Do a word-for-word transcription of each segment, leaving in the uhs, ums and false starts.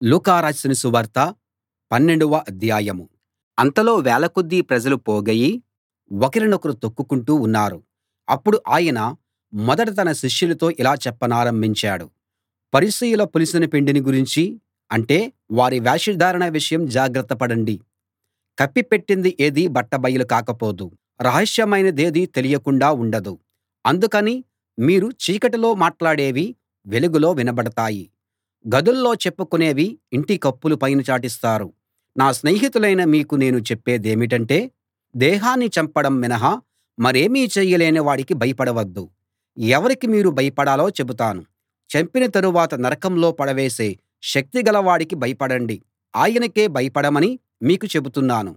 లూకా రాసిన సువార్త పన్నెండవ అధ్యాయం. అంతలో వేల కొద్దీ ప్రజలు పోగయి ఒకరినొకరు తొక్కుకుంటూ ఉన్నారు. అప్పుడు ఆయన మొదట తన శిష్యులతో ఇలా చెప్పనారంభించాడు. పరిసయ్యుల పులిసిన పిండిని గురించి, అంటే వారి వేషధారణ విషయం జాగ్రత్త పడండి. కప్పిపెట్టింది ఏదీ బట్టబయలు కాకపోదు, రహస్యమైనదేదీ తెలియకుండా ఉండదు. అందుకని మీరు చీకటిలో మాట్లాడేవి వెలుగులో వినబడతాయి, గదుల్లో చెప్పుకునేవి ఇంటి కప్పుల పైన చాటిస్తారు. నా స్నేహితులైన మీకు నేను చెప్పేదేమిటంటే, దేహాన్ని చంపడం మినహా మరేమీ చేయలేని వాడికి భయపడవద్దు. ఎవరికి మీరు భయపడాలో చెబుతాను. చంపిన తరువాత నరకంలో పడవేసే శక్తి గలవాడికి భయపడండి. ఆయనకే భయపడమని మీకు చెబుతున్నాను.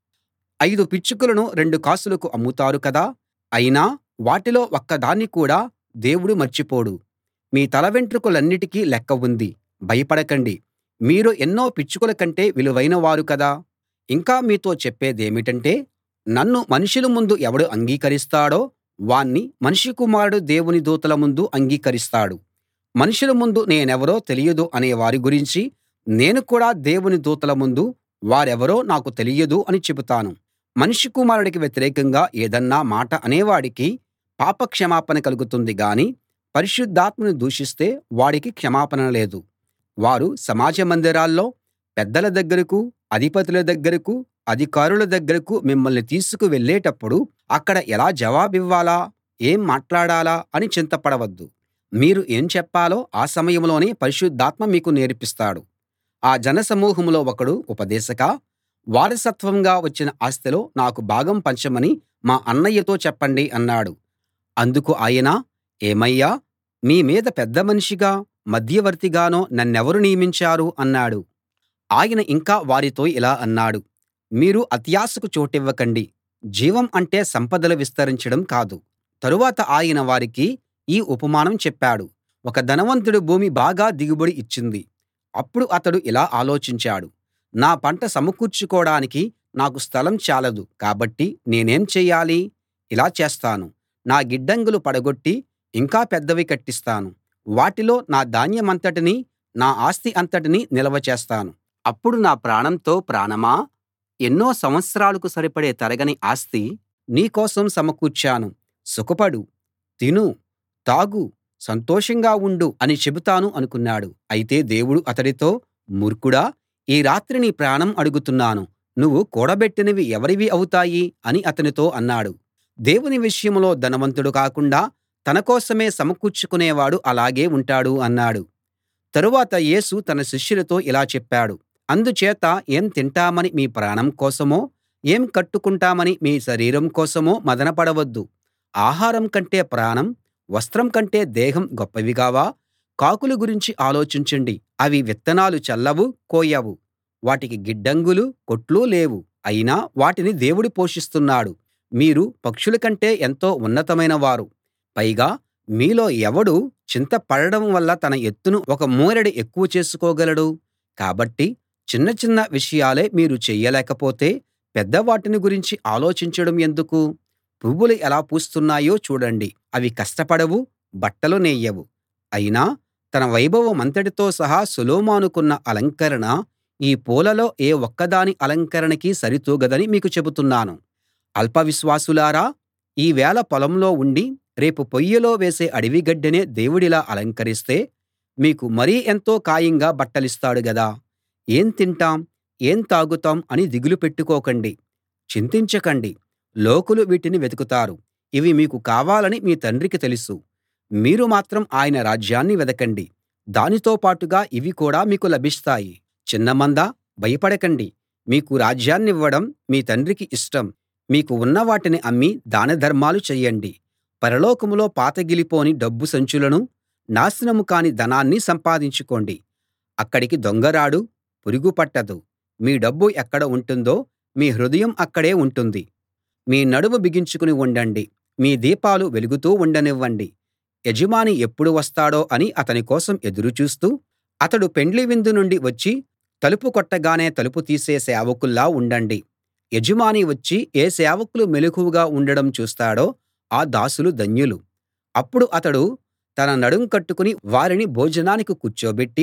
ఐదు పిచ్చుకలను రెండు కాసులకు అమ్ముతారు కదా, అయినా వాటిలో ఒక్కదాన్ని కూడా దేవుడు మర్చిపోడు. మీ తలవెంట్రుకలన్నిటికీ లెక్క ఉంది. భయపడకండి, మీరు ఎన్నో పిచ్చుకల కంటే విలువైనవారు కదా. ఇంకా మీతో చెప్పేదేమిటంటే, నన్ను మనుషుల ముందు ఎవడు అంగీకరిస్తాడో వాణ్ణి మనుష్య కుమారుడు దేవుని దూతల ముందు అంగీకరిస్తాడు. మనుషుల ముందు నేనెవరో తెలియదు అనే వారి గురించి నేను కూడా దేవుని దూతల ముందు వారెవరో నాకు తెలియదు అని చెబుతాను. మనుష్య కుమారుడికి వ్యతిరేకంగా ఏదన్నా మాట అనేవాడికి పాప క్షమాపణ కలుగుతుంది గాని, పరిశుద్ధాత్మను దూషిస్తే వాడికి క్షమాపణ లేదు. వారు సమాజ మందిరాల్లో పెద్దల దగ్గరకూ, అధిపతుల దగ్గరకూ, అధికారుల దగ్గరకూ మిమ్మల్ని తీసుకు వెళ్ళేటప్పుడు అక్కడ ఎలా జవాబివ్వాలా, ఏం మాట్లాడాలా అని చింతపడవద్దు. మీరు ఏం చెప్పాలో ఆ సమయంలోనే పరిశుద్ధాత్మ మీకు నేర్పిస్తాడు. ఆ జనసమూహంలో ఒకడు, ఉపదేశకా, వారసత్వంగా వచ్చిన ఆస్తిలో నాకు భాగం పంచమని మా అన్నయ్యతో చెప్పండి అన్నాడు. అందుకు ఆయన, ఏమయ్యా, మీ మీద పెద్దమనిషిగా, మధ్యవర్తిగానో నన్నెవరు నియమించారు అన్నాడు. ఆయన ఇంకా వారితో ఇలా అన్నాడు, మీరు అత్యాశకు చోటివ్వకండి. జీవం అంటే సంపదలు విస్తరించడం కాదు. తరువాత ఆయన వారికి ఈ ఉపమానం చెప్పాడు. ఒక ధనవంతుడి భూమి బాగా దిగుబడి ఇచ్చింది. అప్పుడు అతడు ఇలా ఆలోచించాడు, నా పంట సమకూర్చుకోడానికి నాకు స్థలం చాలదు, కాబట్టి నేనేం చెయ్యాలి? ఇలా చేస్తాను, నా గిడ్డంగులు పడగొట్టి ఇంకా పెద్దవి కట్టిస్తాను. వాటిలో నా ధాన్యమంతటినీ, నా ఆస్తి అంతటినీ నిల్వ చేస్తాను. అప్పుడు నా ప్రాణంతో ప్రాణమా, ఎన్నో సంవత్సరాలకు సరిపడే తరగని ఆస్తి నీ కోసం సమకూర్చాను. సుఖపడు, తిను, తాగు, సంతోషంగా ఉండు అని చెబుతాను అనుకున్నాడు. అయితే దేవుడు అతడితో, మూర్ఖుడా, ఈ రాత్రి నీ ప్రాణం అడుగుతున్నాను. నువ్వు కూడబెట్టినవి ఎవరివి అవుతాయి అని అతనితో అన్నాడు. దేవుని విషయంలో ధనవంతుడు కాకుండా తన కోసమే సమకూర్చుకునేవాడు అలాగే ఉంటాడు అన్నాడు. తరువాత యేసు తన శిష్యులతో ఇలా చెప్పాడు, అందుచేత ఏం తింటామని మీ ప్రాణం కోసమో, ఏం కట్టుకుంటామని మీ శరీరం కోసమో మదనపడవద్దు. ఆహారం కంటే ప్రాణం, వస్త్రం కంటే దేహం గొప్పవి కావా? కాకుల గురించి ఆలోచించండి. అవి విత్తనాలు చల్లవు, కోయవు. వాటికి గిడ్డంగులు, కొట్లు లేవు, అయినా వాటిని దేవుడు పోషిస్తున్నాడు. మీరు పక్షుల కంటే ఎంతో ఉన్నతమైన వారు. పైగా మీలో ఎవడు చింత పడడం వల్ల తన ఎత్తును ఒక మూరెడు ఎక్కువ చేసుకోగలడు? కాబట్టి చిన్న చిన్న విషయాలే మీరు చెయ్యలేకపోతే పెద్దవాటిని గురించి ఆలోచించడం ఎందుకు? పువ్వులు ఎలా పూస్తున్నాయో చూడండి. అవి కష్టపడవు, బట్టలు నేయవు. అయినా తన వైభవమంతటితో సహా సొలొమోనుకున్న అలంకరణ ఈ పూలలో ఏ ఒక్కదాని అలంకరణకీ సరితూగదని మీకు చెబుతున్నాను. అల్పవిశ్వాసులారా, ఈవేళ పొలంలో ఉండి రేపు పొయ్యిలో వేసే అడవి గడ్డినే దేవుడిలా అలంకరిస్తే మీకు మరీ ఎంతో ఖాయంగా బట్టలిస్తాడు గదా. ఏం తింటాం, ఏం తాగుతాం అని దిగులు పెట్టుకోకండి, చింతించకండి. లోకులు వీటిని వెతుకుతారు. ఇవి మీకు కావాలని మీ తండ్రికి తెలుసు. మీరు మాత్రం ఆయన రాజ్యాన్ని వెదకండి, దానితో పాటుగా ఇవి కూడా మీకు లభిస్తాయి. చిన్నమందా, భయపడకండి. మీకు రాజ్యాన్నివ్వడం మీ తండ్రికి ఇష్టం. మీకు ఉన్న వాటిని అమ్మి దానధర్మాలు చెయ్యండి. పరలోకంలో పాతగిలిపోని డబ్బు సంచులను, నాశనం కాని ధనాన్ని సంపాదించుకోండి. అక్కడికి దొంగరాడు, పురుగు పట్టదు. మీ డబ్బు ఎక్కడ ఉంటుందో మీ హృదయం అక్కడే ఉంటుంది. మీ నడుము బిగించుకుని ఉండండి. మీ దీపాలు వెలుగుతూ ఉండనివ్వండి. యజమాని ఎప్పుడు వస్తాడో అని అతని కోసం ఎదురు చూస్తూ, అతడు పెండ్లి విందు నుండి వచ్చి తలుపు కొట్టగానే తలుపు తీసే సేవకుల్లా ఉండండి. యజమాని వచ్చి ఏ సేవకులు మెలకువగా ఉండడం చూస్తాడో ఆ దాసులు ధన్యులు. అప్పుడు అతడు తన నడుం కట్టుకుని వారిని భోజనానికి కూర్చోబెట్టి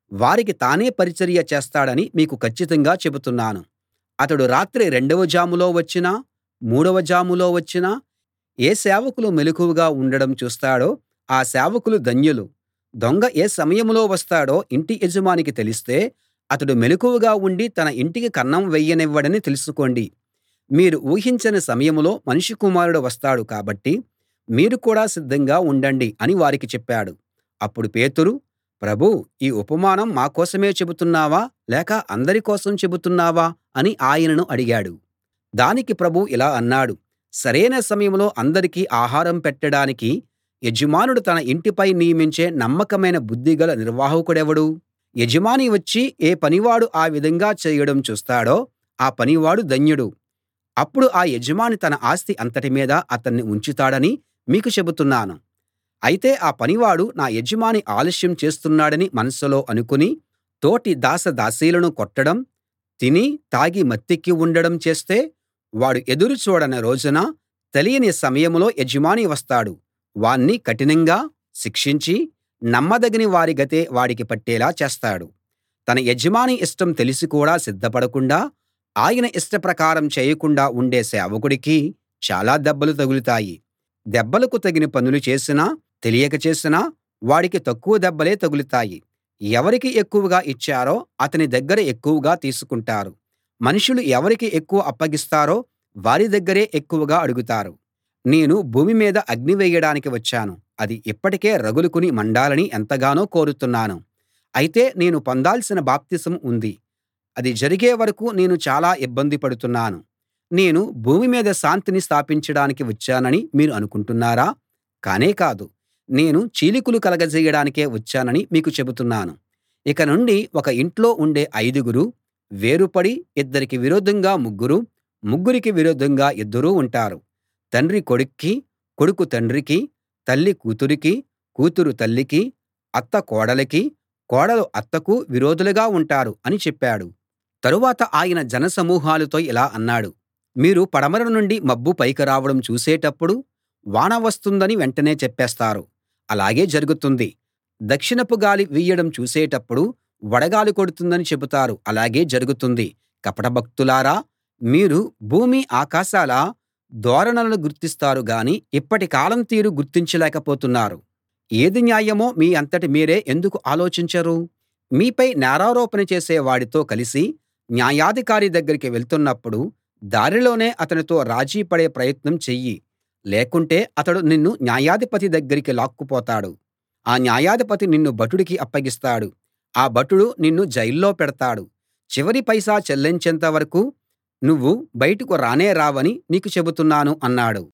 వారికి తానే పరిచర్య చేస్తాడని మీకు కచ్చితంగా చెబుతున్నాను. అతడు రాత్రి రెండవ జాములో వచ్చినా, మూడవ జాములో వచ్చినా ఏ సేవకులు మెలకువగా ఉండడం చూస్తాడో ఆ సేవకులు ధన్యులు. దొంగ ఏ సమయంలో వస్తాడో ఇంటి యజమానికి తెలిస్తే అతడు మెలకువగా ఉండి తన ఇంటికి కన్నం వెయ్యనివ్వడని తెలుసుకోండి. మీరు ఊహించని సమయంలో మనుష్య కుమారుడు వస్తాడు కాబట్టి మీరు కూడా సిద్ధంగా ఉండండి అని వారికి చెప్పాడు. అప్పుడు పేతురు, ప్రభూ, ఈ ఉపమానం మా కోసమే చెబుతున్నావా లేక అందరి కోసం చెబుతున్నావా అని ఆయనను అడిగాడు. దానికి ప్రభువు ఇలా అన్నాడు, సరైన సమయంలో అందరికీ ఆహారం పెట్టడానికి యజమానుడు తన ఇంటిపై నియమించే నమ్మకమైన బుద్ధిగల నిర్వాహకుడెవడు? యజమాని వచ్చి ఏ పనివాడు ఆ విధంగా చేయడం చూస్తాడో ఆ పనివాడు ధన్యుడు. అప్పుడు ఆ యజమాని తన ఆస్తి అంతటి మీద అతన్ని ఉంచుతాడని మీకు చెబుతున్నాను. అయితే ఆ పనివాడు నా యజమాని ఆలస్యం చేస్తున్నాడని మనసులో అనుకుని తోటి దాసదాసీలను కొట్టడం, తిని తాగి మత్తెక్కి ఉండడం చేస్తే వాడు ఎదురు చూడని రోజున తెలియని సమయంలో యజమాని వస్తాడు. వాణ్ణి కఠినంగా శిక్షించి నమ్మదగని వారి గతే వాడికి పట్టేలా చేస్తాడు. తన యజమాని ఇష్టం తెలిసి కూడా సిద్ధపడకుండా ఆయన ఇష్టప్రకారం చేయకుండా ఉండే సేవకుడికి చాలా దెబ్బలు తగులుతాయి. దెబ్బలకు తగిన పనులు చేసినా తెలియక చేసినా వాడికి తక్కువ దెబ్బలే తగులుతాయి. ఎవరికి ఎక్కువగా ఇచ్చారో అతని దగ్గర ఎక్కువగా తీసుకుంటారు. మనుషులు ఎవరికి ఎక్కువ అప్పగిస్తారో వారి దగ్గరే ఎక్కువగా అడుగుతారు. నేను భూమి మీద అగ్ని వేయడానికి వచ్చాను. అది ఇప్పటికే రగులుకుని మండాలని ఎంతగానో కోరుతున్నాను. అయితే నేను పొందాల్సిన బాప్తిసం ఉంది. అది జరిగే వరకూ నేను చాలా ఇబ్బంది పడుతున్నాను. నేను భూమి మీద శాంతిని స్థాపించడానికి వచ్చానని మీరు అనుకుంటున్నారా? కానే కాదు. నేను చీలికలు కలగజేయడానికే వచ్చానని మీకు చెబుతున్నాను. ఇక నుండి ఒక ఇంట్లో ఉండే ఐదుగురు వేరుపడి ఇద్దరికి విరోధంగా ముగ్గురు, ముగ్గురికి విరోధంగా ఇద్దరు ఉంటారు. తండ్రి కొడుక్కీ, కొడుకు తండ్రికి, తల్లి కూతురికి, కూతురు తల్లికి, అత్త కోడలికి, కోడలు అత్తకు విరోధులుగా ఉంటారు అని చెప్పాడు. తరువాత ఆయన జనసమూహాలతో ఇలా అన్నాడు, మీరు పడమర నుండి మబ్బు పైకి రావడం చూసేటప్పుడు వాన వస్తుందని వెంటనే చెప్పేస్తారు. అలాగే జరుగుతుంది. దక్షిణపు గాలి వీయడం చూసేటప్పుడు వడగాలి కొడుతుందని చెబుతారు. అలాగే జరుగుతుంది. కపట భక్తులారా, మీరు భూమి ఆకాశాల ధోరణులను గుర్తిస్తారు గాని ఇప్పటి కాలం తీరు గుర్తించలేకపోతున్నారు. ఏది న్యాయమో మీ అంతట మీరే ఎందుకు ఆలోచించరు? మీపై నేరారోపణ చేసే వాడితో కలిసి న్యాయాధికారి దగ్గరికి వెళ్తున్నప్పుడు దారిలోనే అతనితో రాజీ పడే ప్రయత్నం చెయ్యి. లేకుంటే అతడు నిన్ను న్యాయాధిపతి దగ్గరికి లాక్కుపోతాడు. ఆ న్యాయాధిపతి నిన్ను భటుడికి అప్పగిస్తాడు. ఆ భటుడు నిన్ను జైల్లో పెడతాడు. చివరి పైసా చెల్లించేంత వరకూ నువ్వు బయటకు రానే రావని నీకు చెబుతున్నాను అన్నాడు.